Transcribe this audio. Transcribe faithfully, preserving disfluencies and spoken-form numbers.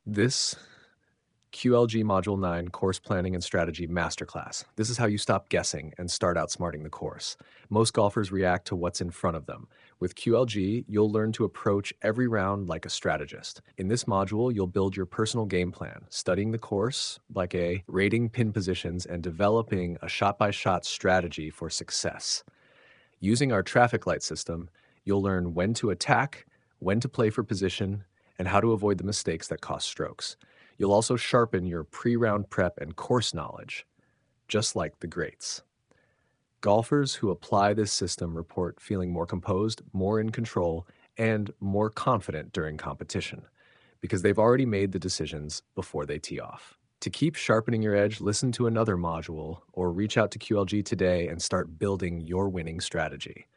This Q L G Module nine Course Planning and Strategy Masterclass. This is how you stop guessing and start outsmarting the course. Most golfers react to what's in front of them. With Q L G, you'll learn to approach every round like a strategist. In this module, you'll build your personal game plan, studying the course like a rating pin positions and developing a shot-by-shot strategy for success. Using our traffic light system, you'll learn when to attack, when to play for position, and how to avoid the mistakes that cost strokes. You'll also sharpen your pre-round prep and course knowledge, just like the greats. Golfers who apply this system report feeling more composed, more in control, and more confident during competition because they've already made the decisions before they tee off. To keep sharpening your edge, listen to another module or reach out to Q L G today and start building your winning strategy.